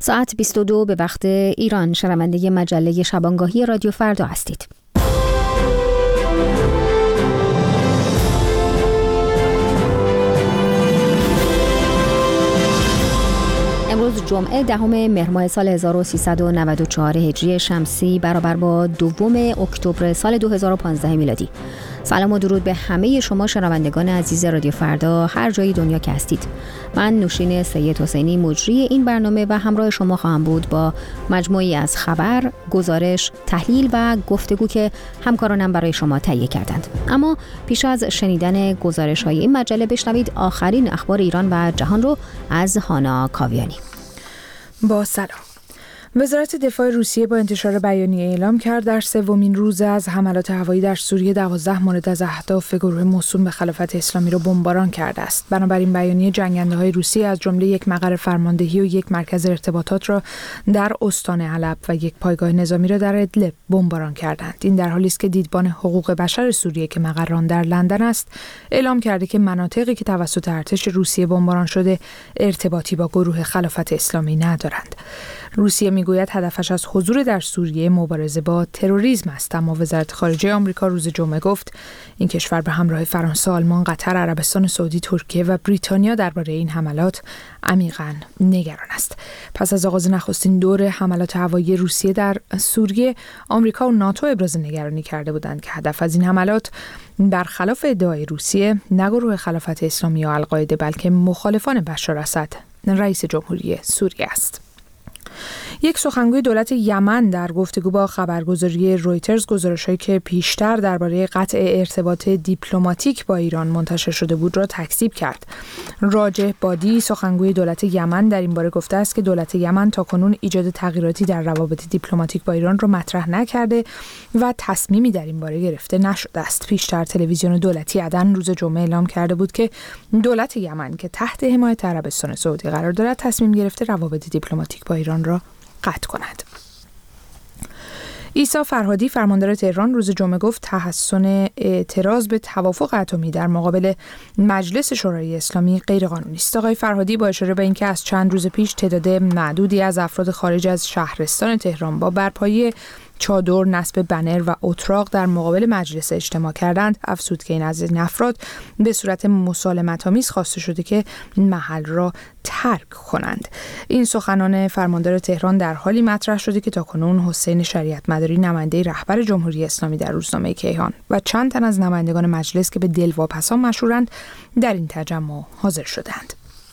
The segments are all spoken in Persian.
ساعت 22 به وقت ایران. شنونده مجله شبانگاهی رادیو فردا هستید. امروز جمعه 10 مهر ماه سال 1394 هجری شمسی برابر با 2 اکتبر سال 2015 میلادی. سلام و درود به همه شما شنوندگان عزیز رادیو فردا هر جای دنیا که هستید. من نوشین سید حسینی مجری این برنامه و همراه شما خواهم بود با مجموعی از خبر، گزارش، تحلیل و گفتگو که همکارانم برای شما تهیه کردند. اما پیش از شنیدن گزارش‌های این مجله بشنوید آخرین اخبار ایران و جهان رو از هانا کاویانی. با سلام. وزارت دفاع روسیه با انتشار بیانیه اعلام کرد در 3مین روز از حملات هوایی در سوریه 12 مورد از اهداف گروه موسوم به خلافت اسلامی را بمباران کرده است. بنابراین بیانیه جنگنده‌های روسیه از جمله یک مقر فرماندهی و یک مرکز ارتباطات را در استان حلب و یک پایگاه نظامی را در ادلب بمباران کردند. این در حالی است که دیدبان حقوق بشر سوریه که مقر آن در لندن است، اعلام کرده که مناطقی که توسط ارتش روسیه بمباران شده ارتباطی با گروه خلافت اسلامی ندارند. روسیه میگوید هدفش از حضور در سوریه مبارزه با تروریسم است، اما وزارت خارجه آمریکا روز جمعه گفت این کشور به همراه فرانسه، آلمان، قطر، عربستان سعودی، ترکیه و بریتانیا درباره این حملات عمیقاً نگران است. پس از آغاز نخستین دور حملات هوایی روسیه در سوریه، آمریکا و ناتو ابراز نگرانی کرده بودند که هدف از این حملات برخلاف ادعای روسیه نه گروه خلافت اسلامی یا القاعده بلکه مخالفان بشار اسد رئیس جمهوری سوریه است. یک سخنگوی دولت یمن در گفتگو با خبرگزاری رویترز گزارش‌هایی که پیشتر درباره قطع ارتباط دیپلماتیک با ایران منتشر شده بود را تکذیب کرد. راجح بادی سخنگوی دولت یمن در این باره گفته است که دولت یمن تاکنون ایجاد تغییراتی در روابط دیپلماتیک با ایران را مطرح نکرده و تصمیمی در این باره گرفته نشده است. پیشتر تلویزیون دولتی عدن روز جمعه اعلام کرده بود که دولت یمن که تحت حمایت عربستان سعودی قرار دارد تصمیم گرفته روابط دیپلماتیک با ایران را قطع کند. عیسی فرهادی فرماندار تهران روز جمعه گفت تحسن اعتراض به توافق اتمی در مقابل مجلس شورای اسلامی غیرقانونی است. آقای فرهادی با اشاره به اینکه از چند روز پیش تعداد معدودی از افراد خارج از شهرستان تهران با برپایی چادر، نصب بنر و اتراق در مقابل مجلس اجتماع کردند، افزود که این از این افراد به صورت مسالمت‌آمیز خواسته شده که محل را ترک کنند. این سخنان فرماندار تهران در حالی مطرح شده که تاکنون حسین شریعت مداری نماینده رهبر جمهوری اسلامی در روزنامه کیهان و چند تن از نمایندگان مجلس که به دلواپسان مشهورند در این تجمع حاضر شدند.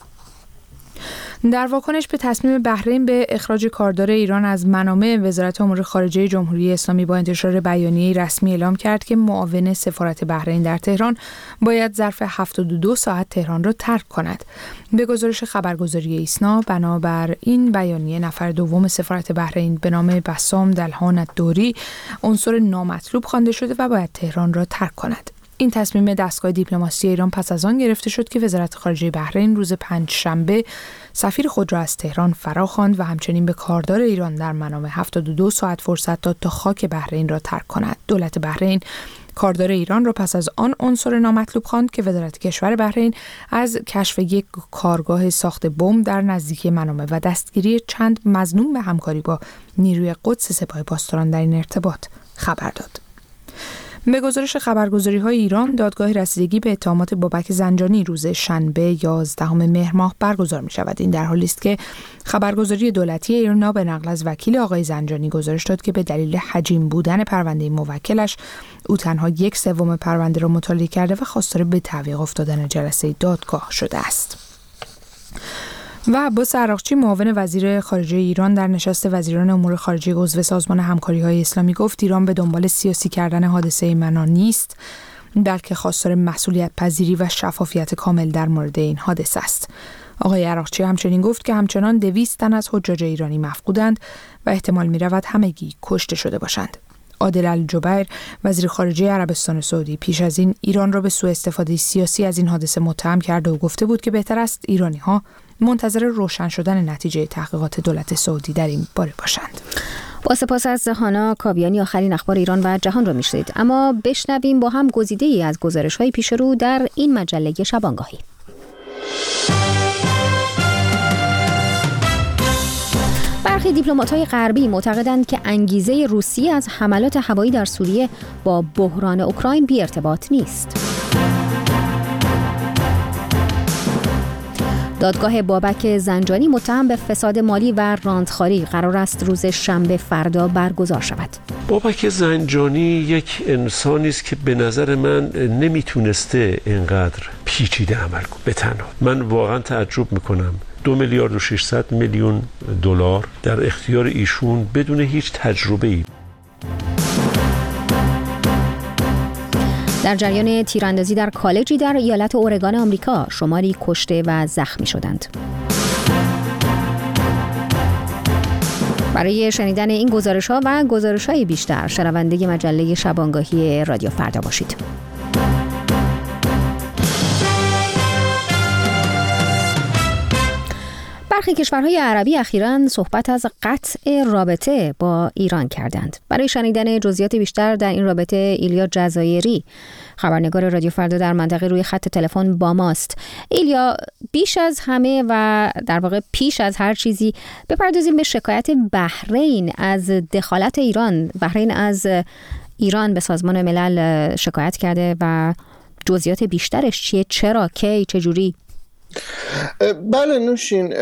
در واکنش به تصمیم بحرین به اخراج کاردار ایران از منابع، وزارت امور خارجه جمهوری اسلامی با انتشار بیانیه رسمی اعلام کرد که معاون سفارت بحرین در تهران باید ظرف 72 ساعت تهران را ترک کند. به گزارش خبرگزاری ایسنا، بنابر این بیانیه نفر دوم سفارت بحرین به نام بسام دلهان الدوری عنصر نامطلوب خوانده شده و باید تهران را ترک کند. این تصمیم دستگاه دیپلماسی ایران پس از آن گرفته شد که وزارت خارجه بحرین روز پنجشنبه سفیر خود را از تهران فراخواند و همچنین به کاردار ایران در منام 72 ساعت فرصت داد تا خاک بحرین را ترک کند. دولت بحرین کاردار ایران را پس از آن عنصر نامطلوب خواند که وزارت کشور بحرین از کشف یک کارگاه ساخت بمب در نزدیکی منامه و دستگیری چند مظنون به همکاری با نیروی قدس سپاه پاسداران در این ارتباط خبر داد. به گزارش خبرگزاری‌های ایران، دادگاه رسیدگی به اتهامات بابک زنجانی روز شنبه 11 مهر ماه برگزار می‌شود. این در حالی است که خبرگزاری دولتی ایرنا به نقل از وکیل آقای زنجانی گزارش داد که به دلیل حجیم بودن پرونده موکلش، او تنها 1/3 پرونده را مطالعه کرده و خواستار به تعویق افتادن جلسه دادگاه شده است. و عباس عراقچی معاون وزیر خارجه ایران در نشست وزیران امور خارجه عضو سازمان همکاری‌های اسلامی گفت ایران به دنبال سیاسی کردن حادثه منار نیست، بلکه خواستار مسئولیت پذیری و شفافیت کامل در مورد این حادثه است. آقای عراقچی همچنین گفت که همچنان 200 تن از حجاج ایرانی مفقودند و احتمال می‌رود همگی کشته شده باشند. عادل الجبیر وزیر خارجه عربستان سعودی پیش از این ایران را به سوء استفاده سیاسی از این حادثه متهم کرده و گفته بود که بهتر است ایرانی‌ها منتظر روشن شدن نتیجه تحقیقات دولت سعودی در این باره باشند. با سپاس از هانا کاویانی آخرین اخبار ایران و جهان را میشنوید. اما بشنویم با هم گزیده‌ای از گزارش‌های پیش رو در این مجله شبانگاهی. برخی دیپلمات‌های غربی معتقدند که انگیزه روسیه از حملات هوایی در سوریه با بحران اوکراین بی ارتباط نیست. دادگاه بابک زنجانی متهم به فساد مالی و رانتخواری قرار است روز شنبه فردا برگزار شود. بابک زنجانی یک انسانی است که به نظر من نمیتونسته اینقدر پیچیده عمل کنه به تنها. من واقعا تعجب میکنم 2 میلیارد و 600 میلیون دلار در اختیار ایشون بدون هیچ تجربه‌ای. در جریان تیراندازی در کالجی در ایالت اورگان آمریکا شماری کشته و زخمی شدند. برای شنیدن این گزارش‌ها و گزارش‌های بیشتر شنونده مجله شبانگاهی رادیو فردا باشید. برخی کشورهای عربی اخیراً صحبت از قطع رابطه با ایران کردند. برای شنیدن جزئیات بیشتر در این رابطه ایلیا جزایری خبرنگار رادیو فردا در منطقه روی خط تلفن با ماست. ایلیا، بیش از همه و در واقع پیش از هر چیزی بپردازیم به شکایت بحرین از دخالت ایران. بحرین از ایران به سازمان ملل شکایت کرده و جزئیات بیشترش چیه؟ چرا؟ کی؟ چجوری؟ بله نوشین،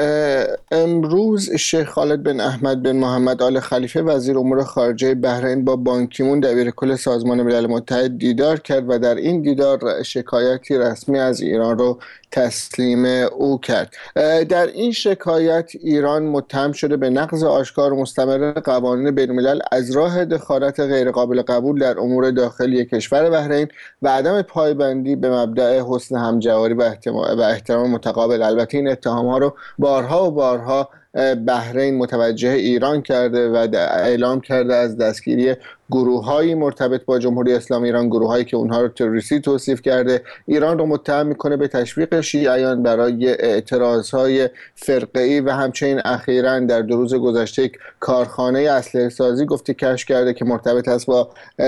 امروز شیخ خالد بن احمد بن محمد آل خلیفه وزیر امور خارجه بحرین با بان کی مون دبیرکل سازمان ملل متحد دیدار کرد و در این دیدار شکایتی رسمی از ایران رو تسلیم او کرد. در این شکایت ایران متهم شده به نقض آشکار و مستمر قوانین بین‌الملل از راه دخالت غیرقابل قبول در امور داخلی کشور بحرین و عدم پایبندی به مبدأ حسن همجواری و احترام متقابل. البته این اتهام‌ها رو بارها و بارها بحرین متوجه ایران کرده و اعلام کرده از دستگیری گروه‌های مرتبط با جمهوری اسلامی ایران، گروه‌هایی که اونها رو تروریستی توصیف کرده. ایران رو متهم میکنه به تشویق شیعیان برای اعتراضهای فرقه‌ای و همچنین اخیراً در 2 روز گذشته یک کارخانه اسلحه سازی گفته کشف کرده که مرتبط است با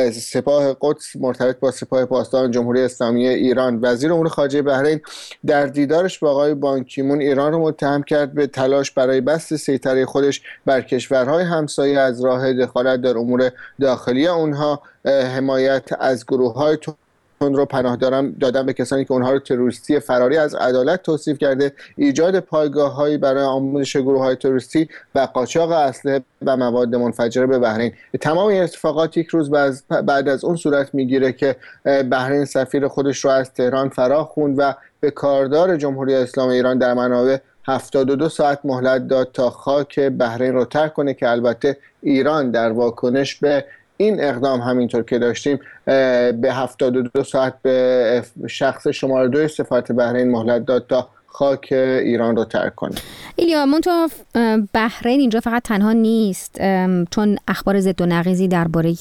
سپاه قدس، مرتبط با سپاه پاسداران جمهوری اسلامی ایران. وزیر امور خارجه بحرین در دیدارش با آقای بان کی مون ایران رو متهم کرد به تلاش برای بسط سیطره خودش بر کشورهای همسایه از راه دخالت در امور داخلی اونها، حمایت از گروه‌های رو پناه دادن به کسانی که اونها رو تروریستی فراری از عدالت توصیف کرده، ایجاد پایگاه‌هایی برای آموزش گروه‌های تروریستی و قاچاق اسلحه و مواد منفجره به بحرین. تمام این اتفاقات یک روز بعد از اون صورت میگیره که بحرین سفیر خودش رو از تهران فرا خوند و به کاردار جمهوری اسلامی ایران در منابع 72 ساعت مهلت داد تا خاک بحرین رو ترک کنه، که البته ایران در واکنش به این اقدام همینطور که داشتیم به 72 ساعت به شخص شماره 2 سفارت بحرین مهلت داد تا خاک ایران رو ترک کنه. ایلیا، منتها بحرین اینجا فقط تنها نیست، چون اخبار ضد و نقیضی درباره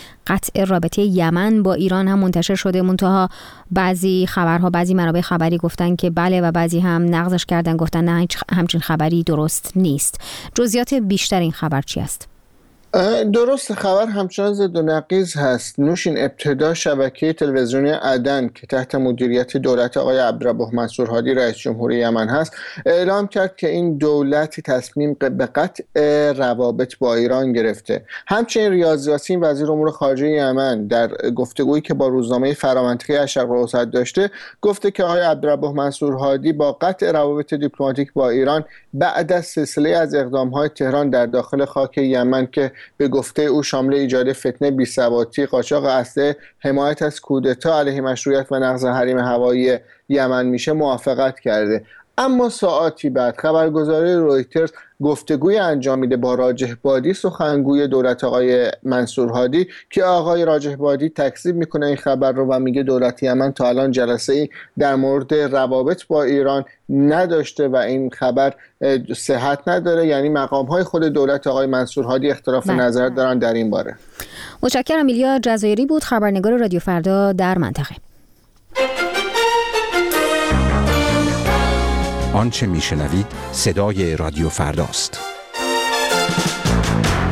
قطع رابطه یمن با ایران هم منتشر شده. منتها بعضی خبرها، بعضی منابع خبری گفتن که بله و بعضی هم نقضش کردن، گفتن نه همچین خبری درست نیست. جزئیات بیشتر این خبر چی است؟ درست، خبر همچنان ضد و نقیض هست. نوشین، ابتدا شبکه تلویزیونی عدن که تحت مدیریت دولت آقای عبدالرب منصور هادی رئیس جمهوری یمن هست اعلام کرد که این دولت تصمیم به قطع روابط با ایران گرفته. همچنین ریاض یاسین وزیر امور خارجه یمن در گفتگویی که با روزنامه فرامنطقه الشرق الاوسط داشته گفته که آقای عبدالرب منصور هادی با قطع روابط دیپلماتیک با ایران بعد از سلسله از اقدام‌های تهران در داخل خاک یمن که به گفته او شامل ایجاد فتنه، بی‌ثباتی، قاچاق اسلحه، حمایت از کودتا علیه مشروعیت و نقض حریم هوایی یمن میشه موافقت کرده. اما ساعاتی بعد خبرگزاری رویترز گفتگوی انجام میده با راجح بادی، سخنگوی دولت آقای منصور هادی، که آقای راجح بادی تکذیب میکنه این خبر رو و میگه دولت یمن تا الان جلسه‌ای در مورد روابط با ایران نداشته و این خبر صحت نداره. یعنی مقام‌های خود دولت آقای منصور هادی اختلاف نظر دارن در این باره. متشکرم. ایلیا جزایری بود، خبرنگار رادیو فردا در منطقه. آنچه میشنوید صدای رادیو فرداست.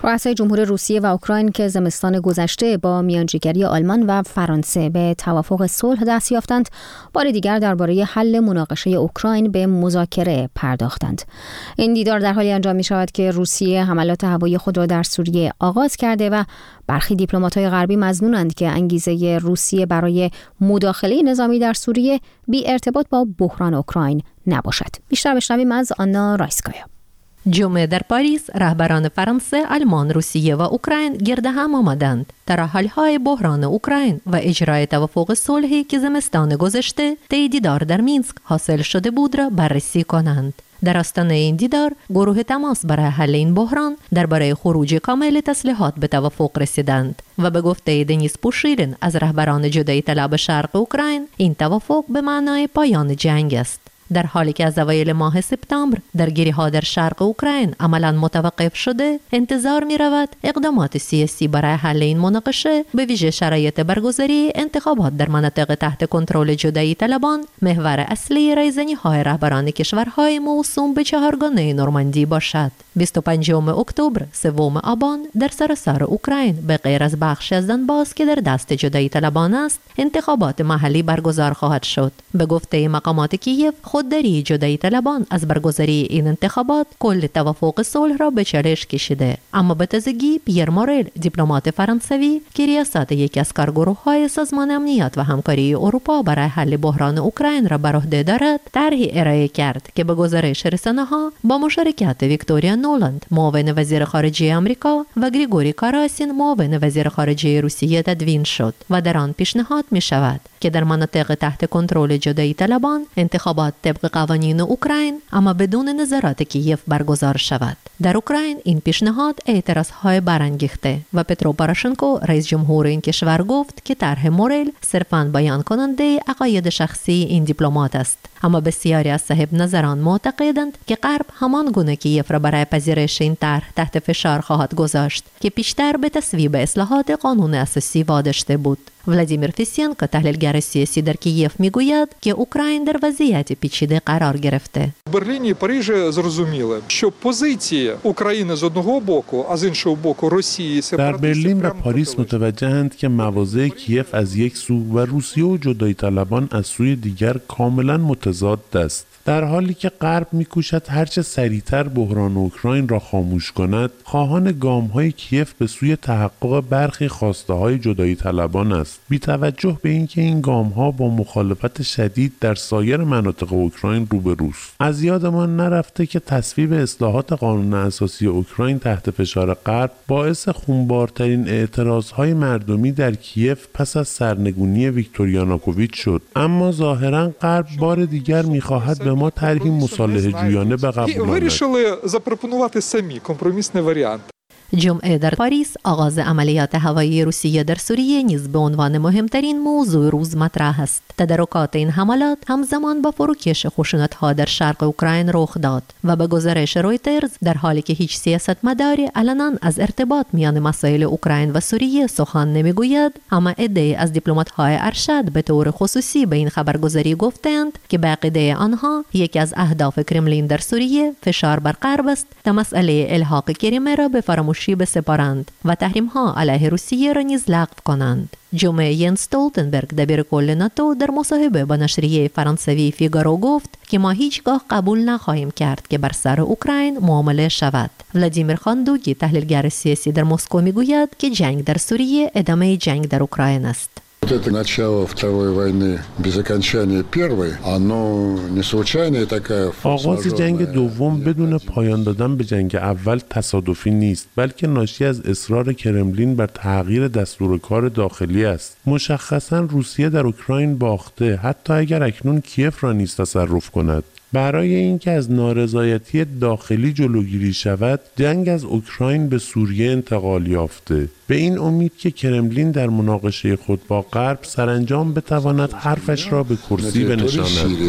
رؤسای جمهور روسیه و اوکراین که زمستان گذشته با میانجیگری آلمان و فرانسه به توافق صلح دست یافتند، بار دیگر درباره حل مناقشه اوکراین به مذاکره پرداختند. این دیدار در حالی انجام می شود که روسیه حملات هوایی خود را در سوریه آغاز کرده و برخی دیپلمات‌های غربی مظنونند که انگیزه روسیه برای مداخله نظامی در سوریه بی ارتباط با بحران اوکراین نباشد. بیشتر بشنویم از آنا رایسکایا. جمعه در پاریس رهبران فرانسه، آلمان، روسیه و اوکراین گرد هم آمدند تا راه حل‌های بحران اوکراین و اجرای توافق صلحی که زمستان گذشته طی دیدار در مینسک حاصل شده بود را بررسی کنند. در آستانه این دیدار گروه تماس برای حل این بحران درباره خروج کامل تسلیحات به توافق رسیدند و به گفته دنیس پوشیلین از رهبران جدایی طلب شرق اوکراین، این توافق به معنای پایان جنگ است. در حالی که از اوایل ماه سپتامبر درگیری‌ها در شرق اوکراین عملاً متوقف شده، انتظار می‌رود اقدامات سیاسی برای حل این مناقشه به ویژه شرایط برگزاری انتخابات در مناطق تحت کنترل جدایی طلبان محور اصلی رایزنی‌های رهبران کشورهای موسوم به چهارگانه نورماندی باشد. 25 اکتبر، 3 آبان در سراسر اوکراین به غیر از بخش از دنباس که در دست جدایی طلبان است، انتخابات محلی برگزار خواهد شد. به گفته مقامات کیف، خودداری جدایی طلبان از برگزاری این انتخابات کل توافق صلح را به چالش کشیده. اما به تازگی پیر مورل، دیپلمات فرانسوی که ریاست یکی از کارگروه‌های سازمان امنیت و همکاری اروپا برای حل بحران اوکراین را بر عهده دارد، طرحی ارائه کرد که به گزارش رسانه‌ها با مشارکت ویکتوریا نولند، معاون وزیر خارجه آمریکا، و گریگوری کاراسین، معاون وزیر خارجه روسیه تدوین شد و در آن پیشنهاد می شود که در مناطق تحت کنترل جدایی طلبان انتخابات طبق قوانین اوکراین اما بدون نظارت کیف برگزار شود. در اوکراین این پیشنهاد اعتراضهای برانگیخته و پترو پاروشنکو، رئیس جمهور این کشور، گفت که طرح مورل صرفاً بیان کننده عقاید شخصی این دیپلمات است. اما بسیاری از صاحب نظران معتقدند که غرب همان گونه کیف را برای پذیرش این طرح تحت فشار خواهد گذاشت که پیشتر به تصویب اصلاحات قانون اساسی واداشته بود. ولادیمیر فیسینکو، تحلیلگر سیاسی در کیف، میگوید که اوکراین در وضعیت پیچیده قرار گرفته. Берліні і Парижі зрозуміли, що позиції України з одного боку, а з іншого боку Росії در برلین و پاریس متوجهند که مواضع کیف از یک سو و روسیه و جدایی طلبان از سوی دیگر کاملا متضاد است. در حالی که غرب می‌کوشد هرچه سریعتر بحران اوکراین را خاموش کند، خواهان گام‌های کیف به سوی تحقق برخی خواسته‌های جدایی طلبان است، بی توجه به اینکه این گام‌ها با مخالفت شدید در سایر مناطق اوکراین روبروست. از یادمان نرفته که تصویب اصلاحات قانون اساسی اوکراین تحت فشار غرب باعث خونبارترین اعتراض‌های مردمی در کیف پس از سرنگونی ویکتور یانوکوویچ شد. اما ظاهراً غرب بار دیگر می‌خواهد به ما طرحی مصالحه جویانه بقبولاند. вирішили запропонувати самі компромісний варіант. جمعه در پاریس آغاز عملیات هوایی روسیه در سوریه نیز به عنوان مهمترین موضوع روز مطرح است. تدارکات این حملات همزمان با فروکش خشونت‌ها در شرق اوکراین رخ داد و به گزارش رویترز، در حالی که هیچ سیاستمداری علنا از ارتباط میان مسائل اوکراین و سوریه سخن نمیگوید، اما عده‌ای از دیپلمات‌های ارشد به طور خصوصی به این خبرگزاری گفتند که به عقیده آنها یکی از اهداف کرملین در سوریه فشار بر غرب است تا مسئله الحاق کریمه را به فراموشی بسپارند و تحریم‌ها علیه روسیه را نیز لغو کنند. جمعه ینس استولتنبرگ، دبیر کل ناتو، در مصاحبه با نشریه فرانسوی فیگارو گفت که ما هیچگاه قبول نخواهیم کرد که بر سر اوکراین معامله شود. ولادیمیر خاندوگی، تحلیلگر سیاسی در مسکو، میگوید که جنگ در سوریه ادامه جنگ در اوکراین است. Это начало второй войны без окончания первой, оно не случайная такая. آغاز جنگ دوم بدون پایان دادن به جنگ اول تصادفی نیست، بلکه ناشی از اصرار کرملین بر تغییر دستور کار داخلی است. مشخصاً روسیه در اوکراین باخته، حتی اگر اکنون کیف را نیز تصرف کند. برای اینکه از نارضایتی داخلی جلوگیری شود، جنگ از اوکراین به سوریه انتقال یافته، به این امید که کرملین در مناقشه خود با غرب سرانجام بتواند حرفش را به کرسی بنشاند.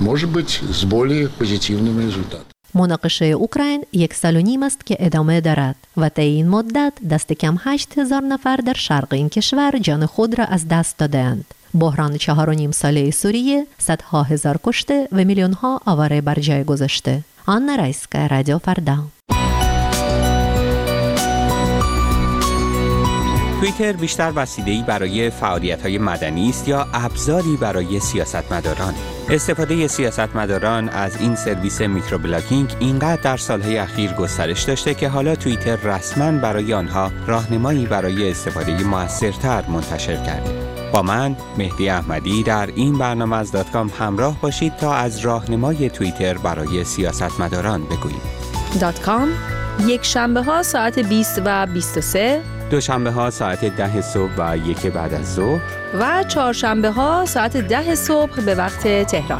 مناقشه اوکراین 1 سال و نیم است که ادامه دارد و طی این مدت دست کم 8,000 نفر در شرق این کشور جان خود را از دست دادند. بحران 4.5 ساله سوریه صدها هزار کشته و میلیون‌ها آواره بر جای گذاشته. آنا رایسکا، رادیو فردا. توییتر بیشتر وسیله‌ای برای فعالیت‌های مدنی است یا ابزاری برای سیاستمداران. استفاده سیاستمداران از این سرویس میکروبلاگینگ اینقدر در سالهای اخیر گسترش داشته که حالا توییتر رسما برای آنها راهنمایی برای استفاده موثرتر منتشر کرده. با من مهدی احمدی در این برنامه از .com همراه باشید تا از راهنمای توییتر برای سیاستمداران بگوییم. .com یک شنبه ها ساعت 20 و 23، دوشنبه ها ساعت 10 صبح و 1 بعد از ظهر و چهارشنبه ها ساعت 10 صبح به وقت تهران.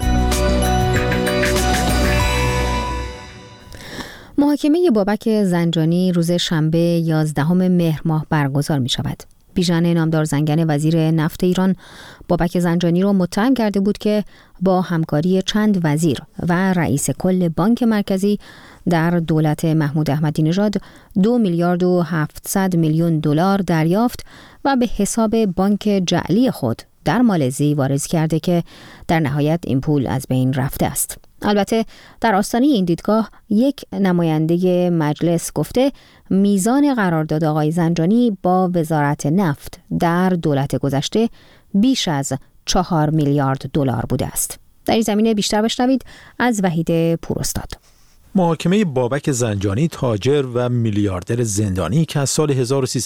محاکمه بابک زنجانی روز شنبه 11 مهر ماه برگزار می شود. بیژن نامدار زنگنه وزیر نفت ایران بابک زنجانی را متهم کرده بود که با همکاری چند وزیر و رئیس کل بانک مرکزی در دولت محمود احمدی نژاد 2 میلیارد و 700 میلیون دلار دریافت و به حساب بانک جعلی خود در مالزی واریز کرده که در نهایت این پول از بین رفته است. البته در آستانه این دیدگاه یک نماینده مجلس گفته میزان قرارداد آقای زنجانی با وزارت نفت در دولت گذشته بیش از 4 میلیارد دلار بوده است. در این زمینه بیشتر بشنوید از وحید پوراستاد. محاکمه بابک زنجانی، تاجر و میلیاردر زندانی که از سال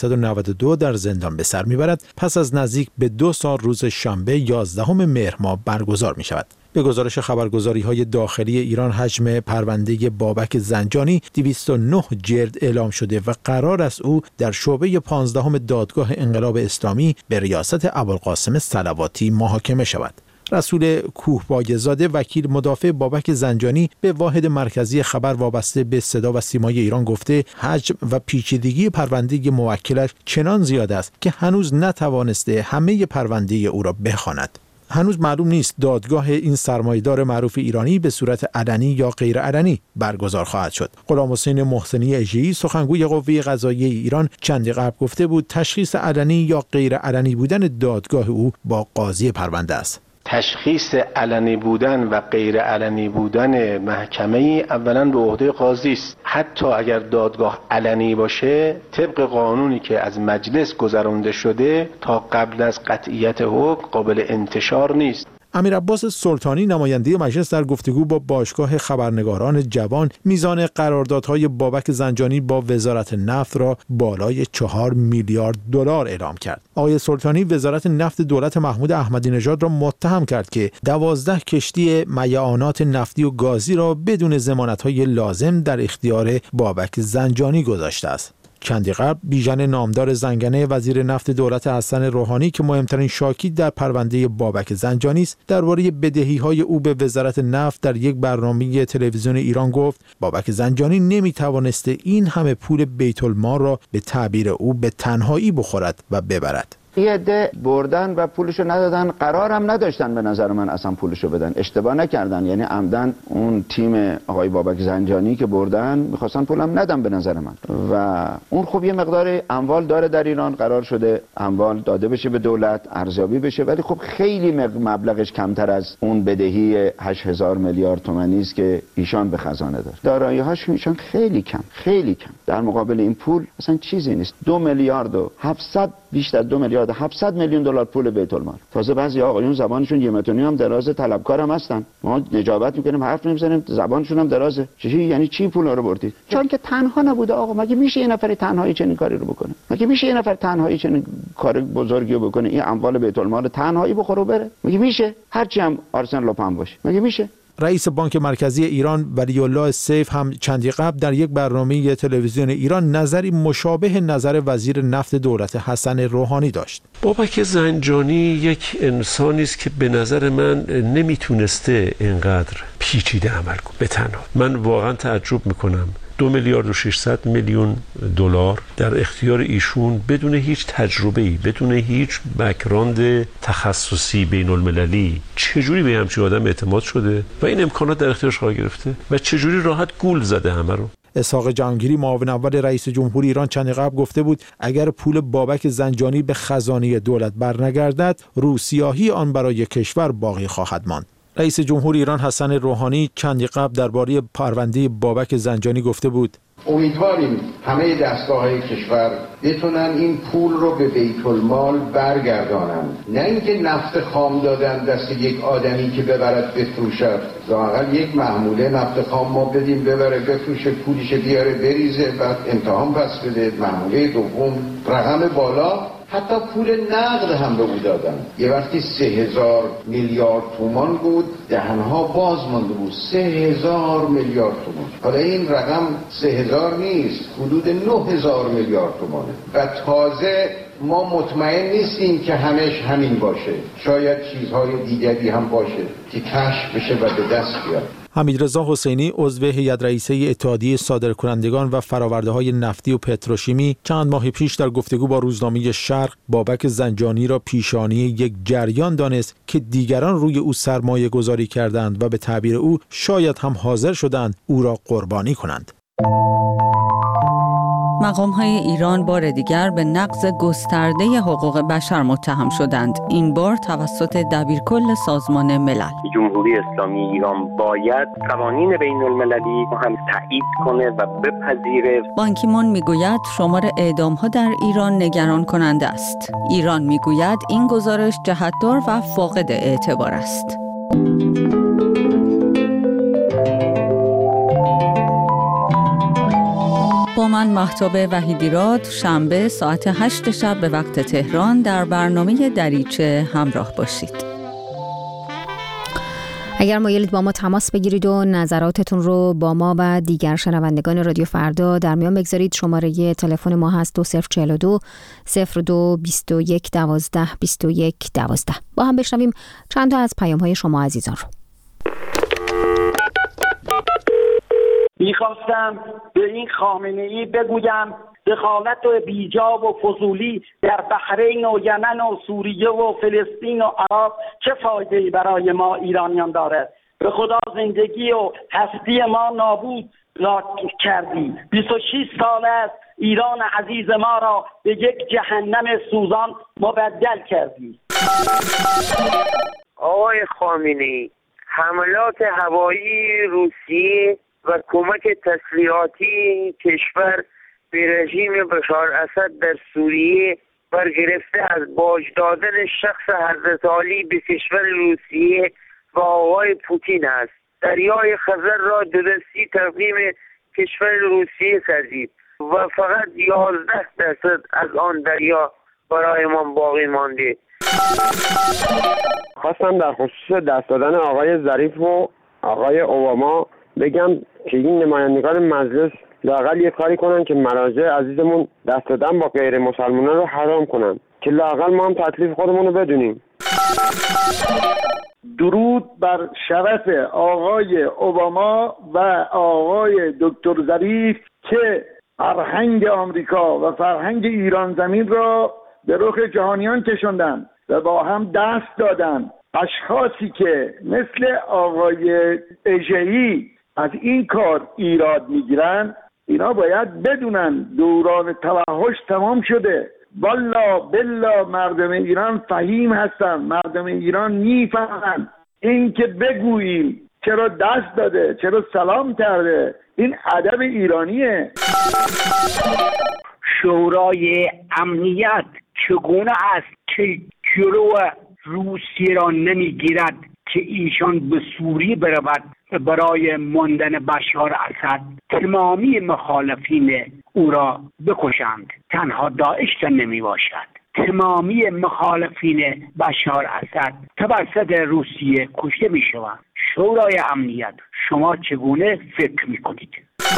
1392 در زندان به سر میبرد، پس از نزدیک به 2 سال روز شنبه 11 مهر ماه برگزار می شود. به گزارش خبرگزاری‌های داخلی ایران، حجم پرونده بابک زنجانی 209 جلد اعلام شده و قرار است او در شعبه 15 دادگاه انقلاب اسلامی به ریاست ابوالقاسم صلواتی محاکمه شود. رسول کوهباگه‌زاده، وکیل مدافع بابک زنجانی، به واحد مرکزی خبر وابسته به صدا و سیمای ایران گفته حجم و پیچیدگی پرونده موکلش چنان زیاد است که هنوز نتوانسته همه پرونده او را بخواند. هنوز معلوم نیست دادگاه این سرمایه‌دار معروف ایرانی به صورت علنی یا غیر علنی برگزار خواهد شد. غلامحسین محسنی اژه‌ای، سخنگوی قوه قضاییه ایران، چندی قبل گفته بود تشخیص علنی یا غیر علنی بودن دادگاه او با قاضی پرونده است. تشخیص علنی بودن و غیر علنی بودن محکمه اولا به عهده قاضی است. حتی اگر دادگاه علنی باشه، طبق قانونی که از مجلس گذرانده شده تا قبل از قطعیت حکم قابل انتشار نیست. امیر عباس سلطانی، نماینده مجلس، در گفتگو با باشگاه خبرنگاران جوان میزان قراردادهای بابک زنجانی با وزارت نفت را بالای 4 میلیارد دلار اعلام کرد. آقای سلطانی وزارت نفت دولت محمود احمدی نژاد را متهم کرد که 12 کشتی میعانات نفتی و گازی را بدون ضمانت‌های لازم در اختیار بابک زنجانی گذاشته است. چندی قبل بیژن نامدار زنگنه وزیر نفت دولت حسن روحانی که مهمترین شاکی در پرونده بابک زنجانی است، درباره بدهی‌های او به وزارت نفت در یک برنامه تلویزیون ایران گفت بابک زنجانی نمی‌توانسته این همه پول بیت المال را به تعبیر او به تنهایی بخورد و ببرد. یه عده بردن و پولشو ندادن، قرارم نداشتن به نظر من اصلا پولشو بدن، اشتباه نکردن، یعنی عمدن اون تیم آقای بابک زنجانی که بردن میخواستن پولم ندن به نظر من. و اون خب یه مقدار اموال داره در ایران، قرار شده اموال داده بشه به دولت، ارزیابی بشه، ولی خب خیلی مبلغش کمتر از اون بدهی 8000 میلیارد تومانی است که ایشان به خزانه داره. دارایی‌هاش ایشان خیلی کم در مقابل این پول اصلا چیزی نیست. 2 میلیارد و 700 بیشتر 2 میلیارد 700 میلیون دلار پول بیت المال. تازه بعضی آقایون زبانشون 1.5 متر هم دراز، طلبکار هم هستن. ما نجابت میکنیم، حرف نمیزنیم، زبانشون هم درازه. چی یعنی چی پولا رو بردید؟ چون که تنها نبوده آقا. مگه میشه یه نفر تنهایی چنین کاری رو بکنه؟ مگه میشه یه نفر تنهایی چنین کار بزرگی رو بکنه؟ این اموال بیت المال تنهایی بخوره و بره؟ مگه میشه؟ هرچی هم آرسن لوپن باشه. مگه میشه؟ رئیس بانک مرکزی ایران ولی الله سیف هم چندی قبل در یک برنامه تلویزیون ایران نظری مشابه نظر وزیر نفت دولت حسن روحانی داشت. بابک زنجانی یک انسانی است که به نظر من نمیتونسته اینقدر پیچیده عمل کنه به تنها. من واقعا تعجب میکنم 2 میلیارد و 600 میلیون دلار در اختیار ایشون بدون هیچ تجربه‌ای، بدون هیچ بک‌گراند تخصصی بین المللی چجوری به همچین آدم اعتماد شده و این امکانات در اختیارش قرار گرفته و چجوری راحت گول زده همه رو. اسحاق جهانگیری، معاون اول رئیس جمهور ایران، چند قبل گفته بود اگر پول بابک زنجانی به خزانه دولت برنگردد، روسیاهی آن برای کشور باقی خواهد ماند. رئیس جمهور ایران حسن روحانی چندی قبل درباره پرونده بابک زنجانی گفته بود: امیدواریم همه دستگاه‌های کشور بتونن این پول رو به بیت المال برگردانن، نه اینکه نفت خام دادن دست یک آدمی که ببرد بفروشد. لااقل یک محموله نفت خام ما بدیم ببره بفروشه، پولش بیاره بریزه، بعد امتحان پس بده. محموله دوم رقم بالا، حتی پول نقد هم به او دادن. یه وقتی 3000 میلیارد تومان بود، دهنها باز مانده بود. 3000 میلیارد تومان. حالا این رقم 3000 نیست، حدود 9000 میلیارد تومانه. و تازه ما مطمئن نیستیم که همش همین باشه. شاید چیزهای دیگری هم باشه که کشف بشه و به دست بیاد. حمیدرضا حسینی عضو هیئت رئیسه اتحادیه صادرکنندگان و فرآورده‌های نفتی و پتروشیمی چند ماه پیش در گفتگو با روزنامه شرق بابک زنجانی را پیشانی یک جریان دانست که دیگران روی او سرمایه گذاری کردند و به تعبیر او شاید هم حاضر شدند او را قربانی کنند. مقام‌های ایران بار دیگر به نقض گسترده حقوق بشر متهم شدند. این بار توسط دبیرکل سازمان ملل. جمهوری اسلامی ایران باید قوانین بین المللی هم تایید کنه و بپذیره. بان کی مون میگوید شمار اعدام‌ها در ایران نگران کننده است. ایران میگوید این گزارش جهت‌دار و فاقد اعتبار است. با من مهتاب وحیدیراد شنبه ساعت 8 شب به وقت تهران در برنامه دریچه همراه باشید. اگر مایلید با ما تماس بگیرید و نظراتتون رو با ما و دیگر شنوندگان رادیو فردا در میان بگذارید، شماره تلفن ما هست 2042 02 21 12 21 12. با هم بشنویم چند تا از پیام‌های شما عزیزان رو. میخواستم به این خامنه‌ای بگویم دخالت و بیجا و فضولی در بحرین و یمن و سوریه و فلسطین و عراق چه فایده‌ای برای ما ایرانیان دارد؟ به خدا زندگی و هستی ما نابود کردی. 26 سال است ایران عزیز ما را به یک جهنم سوزان مبدل کردی. آقای خامنه‌ای، حملات هوایی روسیه و کمک تسلیحاتی کشور به رژیم بشار اسد در سوریه برگرفته از باج دادن شخص حضرت علی به کشور روسیه و آقای پوتین است. دریای خزر را دو دستی تقدیم کشور روسیه کردید و فقط 11% از آن دریا برایمان باقی مانده. خواستم در خصوص دست دادن آقای ظریف و آقای اوباما بگم که این نمایندگان مجلس لااقل یه کاری کنن که مراجع عزیزمون دست دادن با غیر مسلمانان رو حرام کنن که لااقل ما هم تکلیف خودمون رو بدونیم. درود بر شرف آقای اوباما و آقای دکتر ظریف که فرهنگ آمریکا و فرهنگ ایران زمین را به رخ جهانیان کشوندن و با هم دست دادن. اشخاصی که مثل آقای اژه‌ای از این کار ایراد میگیرن، اینا باید بدونن دوران توحش تمام شده. والله بالله مردم ایران فهیم هستن، مردم ایران میفهمن. این که بگوییم چرا دست داده، چرا سلام کرده، این ادب ایرانیه. شورای امنیت چگونه است که جلو روسیه را نمیگیرد که ایشان به سوریه برود برای ماندن بشار اسد تمامی مخالفین او را بکشند؟ تنها داعش نمی باشد، تمامی مخالفین بشار اسد توسط روسیه کشته می شوند. شورای امنیت شما چگونه فکر می کنید؟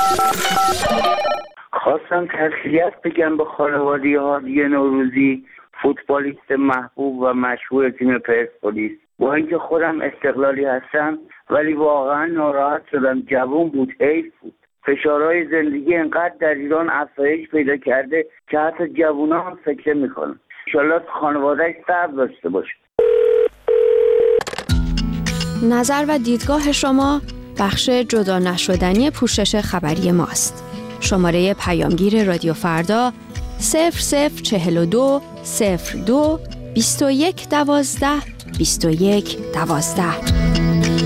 خواستم تسلیت بگم به خانواده هادی نوروزی، فوتبالیست محبوب و مشهور تیم پرسپولیس. با اینکه خودم استقلالی هستم ولی واقعا ناراحت شدم. جوان بود، حیف بود. فشارهای زندگی انقدر در ایران افزایش پیدا کرده که حتی جوونا هم فکر میکنن. انشالله خانواده‌اش صبر داشته باشه. نظر و دیدگاه شما بخش جدا نشدنی پوشش خبری ماست. شماره پیامگیر رادیو فردا 0042 02 21 12 21 12.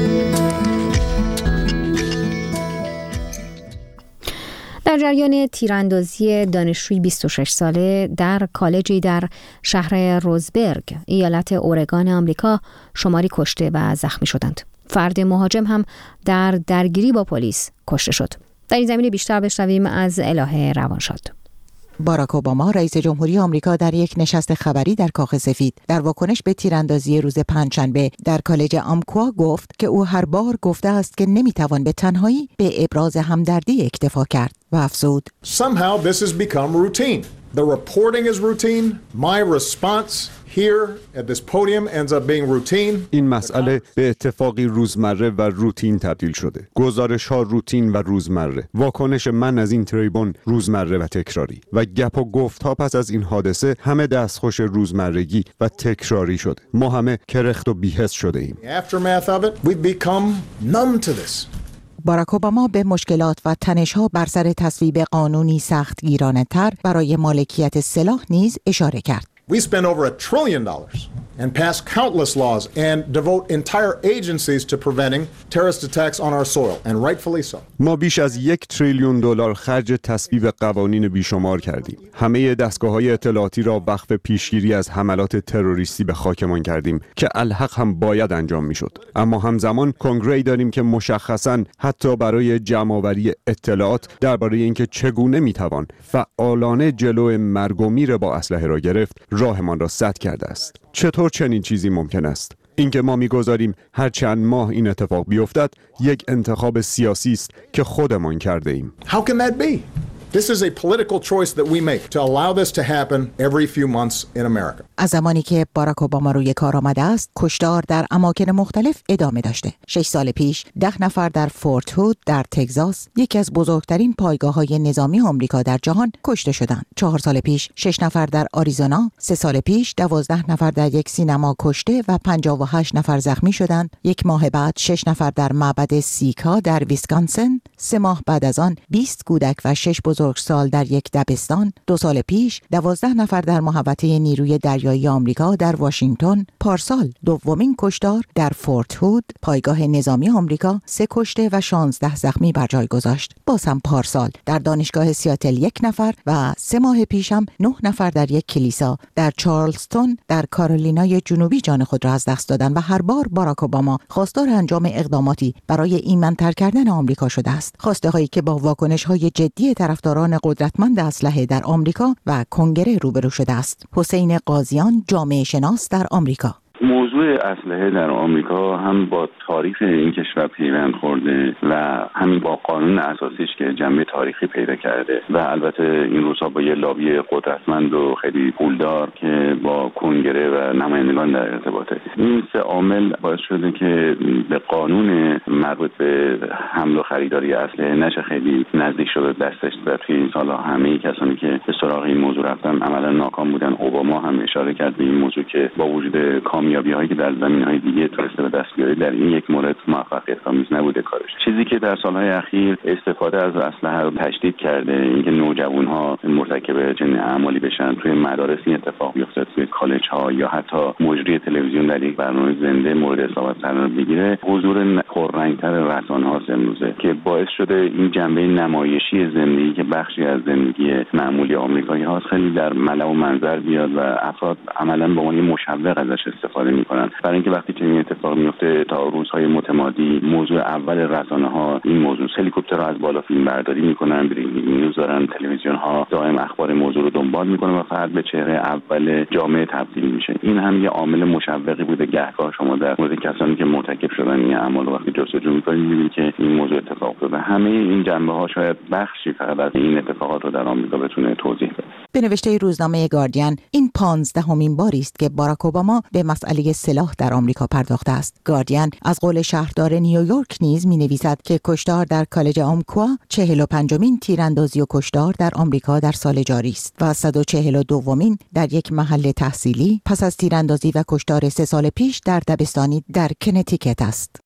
در جریان تیراندازی دانشجوی 26 ساله در کالجی در شهر روزبرگ ایالت اورگان آمریکا شماری کشته و زخمی شدند. فرد مهاجم هم در درگیری با پلیس کشته شد. در این زمینه بیشتر بشنویم از الهه روانشاد. باراک اوباما رئیس جمهوری آمریکا در یک نشست خبری در کاخ سفید در واکنش به تیراندازی روز پنجشنبه در کالج آمکوا گفت که او هر بار گفته است که نمیتوان به تنهایی به ابراز همدردی اکتفا کرد و افزود Somehow this has become routine. The reporting is routine. My response here at this podium ends up being routine. این مسئله به اتفاقی روزمره و روتین تبدیل شده. گزارش ها روتین و روزمره. واکنش من از این تریبون روزمره و تکراری و گپ و گفت ها پس از این حادثه همه دستخوش روزمرگی و تکراری شده. ما همه کرخت و بی‌حس شده ایم. Aftermath of it, we've become numb to this. باراک اوباما به مشکلات و تنش‌ها بر سر تصویب قانونی سختگیرانه‌تر برای مالکیت سلاح نیز اشاره کرد. We spend over $1 trillion and pass countless laws and devote entire agencies to preventing terrorist attacks on our soil, and rightfully so. ما بیش از $1 تریلیون خرج تصویب قوانین بیشمار کردیم. همه دستگاه‌های اطلاعاتی را وقف پیشگیری از حملات تروریستی به خاکمان کردیم که الحق هم باید انجام میشد. اما همزمان کنگره‌ای داریم که مشخصاً حتی برای جمع‌آوری اطلاعات درباره اینکه چگونه میتوان فعالانه جلو مرگ و میر با اسلحه را گرفت، راهمان را سد کرده است. چطور چنین چیزی ممکن است؟ اینکه ما می‌گذاریم هر چند ماه این اتفاق بیفتد یک انتخاب سیاسی است که خودمان کرده ایم. How can that be? This is a political choice that we make to allow this to happen every few months in America. از زمانی که باراک اوباما روی کار آمده است، کشتار در اماکن مختلف ادامه داشته. 6 سال پیش 10 نفر در فورت هود در تگزاس، یکی از بزرگترین پایگاه‌های نظامی آمریکا در جهان، کشته شدند. 4 سال پیش 6 نفر در آریزونا، 3 سال پیش 12 نفر در یک سینما کشته و 58 نفر زخمی شدند. 1 ماه بعد 6 نفر در معبد سیکا در ویسکانسن، 3 ماه بعد از آن 20 کودک و 6 بزرگسال در یک دبستان. 2 سال پیش 12 نفر در محوطه نیروی دریایی آمریکا در واشنگتن. پارسال دومین کشتار در فورت هود، پایگاه نظامی آمریکا، 3 کشته و 16 زخمی بر جای گذاشت. باز هم پارسال در دانشگاه سیاتل 1 نفر و 3 ماه پیش هم 9 نفر در یک کلیسا در چارلستون در کارولینای جنوبی جان خود را از دست دادند و هر بار باراک اوباما خواستار انجام اقداماتی برای ایمن‌تر کردن آمریکا شده است. خواسته‌هایی که با واکنش‌های جدی طرفداران قدرتمند اسلحه در آمریکا و کنگره روبرو شده است. حسین قاضیان، جامعه شناس در آمریکا. موضوع اسلحه در آمریکا هم با تاریخ این کشور پیوند خورده و همین با قانون اساسیش که جنبه تاریخی پیدا کرده و البته این روزها با یه لابی قدرتمند و خیلی پولدار که با کنگره و نمایندگان در ارتباطه. این 3 عامل باعث شده که به قانون مربوط به حمل و خریداری اسلحه نشه خیلی نزدیک شده دستش و توی این سالها همه کسانی که به سراغ این موضوع رفتن عملا ناکام بودن. اوباما هم اشاره کرد به این موضوع که با وجود کامیابی‌هایی که در زمینه‌های دیگه تونسته به دست بیاره در این یک مورد موفقیت‌آمیز نبوده کارش. چیزی که در سال‌های اخیر استفاده از اسلحه رو تشدید کرده اینکه نوجوان‌ها مرتکب چنین اعمالی بشن، توی مدارس این اتفاق بیفته، توی کالج‌ها یا حتی مجری تلویزیون در یک برنامه زنده مورد اصابت قرار بگیره. حضور پررنگ‌تر رسانه‌ها امروزه که باعث شده این جنبه نمایشی زندگی که بخشی از زندگی معمولی آمریکایی‌ها خیلی در ملأ و منظر بیاد و افراد عملاً به عنوان مشوق ازش استفاده میکنن. برای اینکه وقتی چنین اتفاق میفته تا روزهای متمادی موضوع اول رسانه‌ها این موضوع هلیکوپتر از بالا فیلم برداری میکنن، بریکینگ نیوز دارن، تلویزیون‌ها دائم اخبار موضوع رو دنبال میکنن و فرد به چهره اول جامعه تبدیل میشه. این هم یه عامل مشوقی بوده. گهگاه شما در مورد کسانی که مرتکب شدن این اعمال وقتی جستجو میکنید میبینید که این موضوع اتفاق افتاده. همه این جنبه‌ها شاید بخشی فقط از این اتفاقات رو در آمریکا بتونه توضیح بده. به نوشته روزنامه گاردین این 15مین باری است که باراک اوباما به مسئله سلاح در آمریکا پرداخته است. گاردین از قول شهردار نیویورک نیز می‌نویسد که کشتار در کالج آمکوا 45مین تیراندازی و کشتار در آمریکا در سال جاری است و 142مین در یک محل تحصیلی پس از تیراندازی و کشتار 3 سال پیش در دبستانی در کنتیکت است.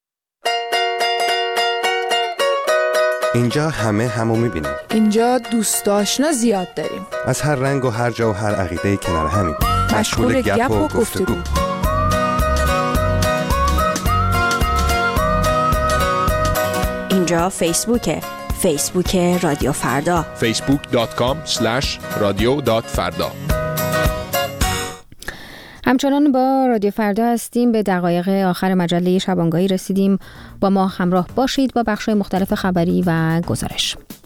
اینجا همو می‌بینیم. اینجا دوست آشنا زیاد داریم. از هر رنگ و هر جا و هر عقیده کنار همیم. مشغول گپ و گفتگو. اینجا فیسبوکه. فیسبوک رادیو فردا facebook.com/radio.farda. همچنان با رادیو فردا هستیم. به دقایق آخر مجله شبانگاهی رسیدیم. با ما همراه باشید با بخش‌های مختلف خبری و گزارش.